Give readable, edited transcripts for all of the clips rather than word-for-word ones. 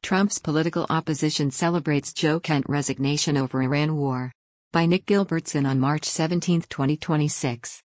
Trump's political opposition celebrates Joe Kent resignation over Iran war. By Nick Gilbertson on March 17, 2026.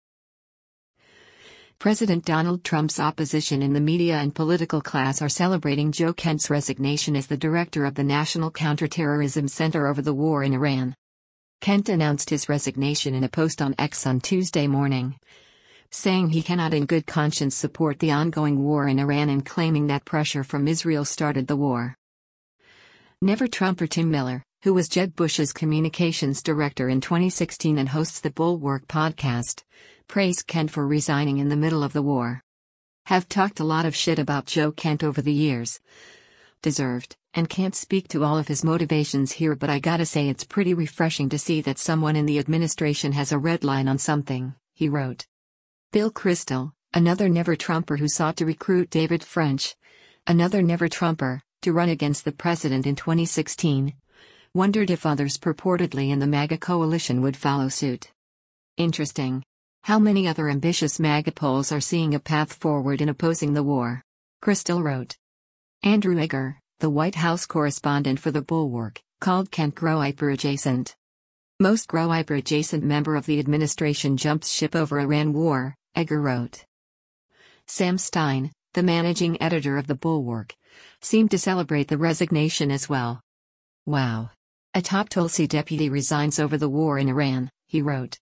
President Donald Trump's opposition in the media and political class are celebrating Joe Kent's resignation as the director of the National Counterterrorism Center over the war in Iran. Kent announced his resignation in a post on X on Tuesday morning, saying he cannot in good conscience support the ongoing war in Iran and claiming that pressure from Israel started the war. Never Trumper Tim Miller, who was Jeb Bush's communications director in 2016 and hosts the Bulwark podcast, praised Kent for resigning in the middle of the war. "Have talked a lot of shit about Joe Kent over the years. Deserved, and can't speak to all of his motivations here, but I gotta say it's pretty refreshing to see that someone in the administration has a red line on something," he wrote. Bill Kristol, another Never Trumper who sought to recruit David French, another Never Trumper, to run against the president in 2016, wondered if others purportedly in the MAGA coalition would follow suit. "Interesting. How many other ambitious MAGA polls are seeing a path forward in opposing the war?" Kristol wrote. Andrew Egger, the White House correspondent for the Bulwark, called Kent Groiper adjacent. "Most Groiper adjacent member of the administration jumps ship over Iran war," Egger wrote. Sam Stein, the managing editor of the Bulwark, seemed to celebrate the resignation as well. "Wow. A top Tulsi deputy resigns over the war in Iran," he wrote.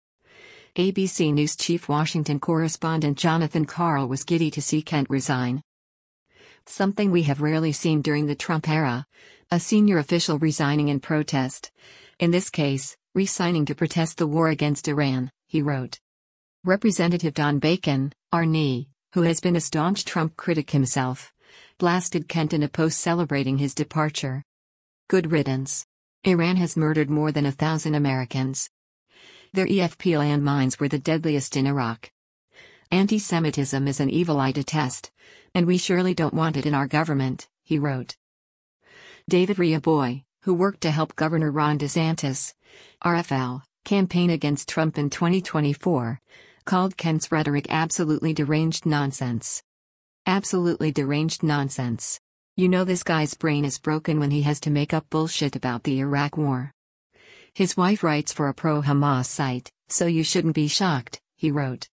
ABC News chief Washington correspondent Jonathan Karl was giddy to see Kent resign. "Something we have rarely seen during the Trump era, a senior official resigning in protest. In this case, resigning to protest the war against Iran," he wrote. Representative Don Bacon, R.N., who has been a staunch Trump critic himself, blasted Kent in a post celebrating his departure. "Good riddance. Iran has murdered more than 1,000 Americans. Their EFP landmines were the deadliest in Iraq. Anti-Semitism is an evil I detest, and we surely don't want it in our government," he wrote. David Reaboy, who worked to help Governor Ron DeSantis, RFL, campaign against Trump in 2024, called Kent's rhetoric absolutely deranged nonsense. "Absolutely deranged nonsense. You know this guy's brain is broken when he has to make up bullshit about the Iraq war. His wife writes for a pro-Hamas site, so you shouldn't be shocked," he wrote.